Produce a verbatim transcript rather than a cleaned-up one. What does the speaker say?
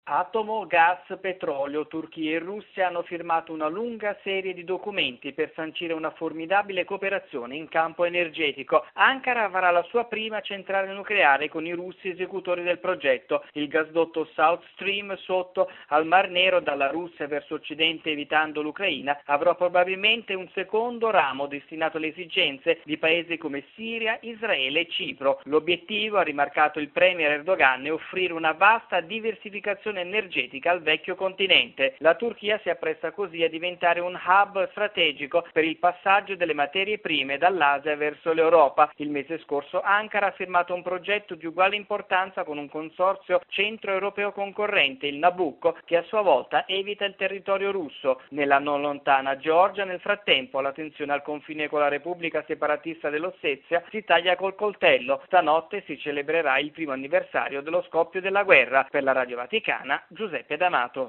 Atomo, gas, petrolio, Turchia e Russia hanno firmato una lunga serie di documenti per sancire una formidabile cooperazione in campo energetico. Ankara avrà la sua prima centrale nucleare con i russi esecutori del progetto, il gasdotto South Stream sotto al Mar Nero dalla Russia verso occidente evitando l'Ucraina, avrà probabilmente un secondo ramo destinato alle esigenze di paesi come Siria, Israele e Cipro. L'obiettivo, ha rimarcato il premier Erdogan, è offrire una vasta diversificazione energetica al vecchio continente. La Turchia si appresta così a diventare un hub strategico per il passaggio delle materie prime dall'Asia verso l'Europa. Il mese scorso Ankara ha firmato un progetto di uguale importanza con un consorzio centroeuropeo concorrente, il Nabucco, che a sua volta evita il territorio russo. Nella non lontana Georgia, nel frattempo, la tensione al confine con la Repubblica separatista dell'Ossetia si taglia col coltello. Stanotte si celebrerà il primo anniversario dello scoppio della guerra. Per la Radio Vaticana, Giuseppe D'Amato.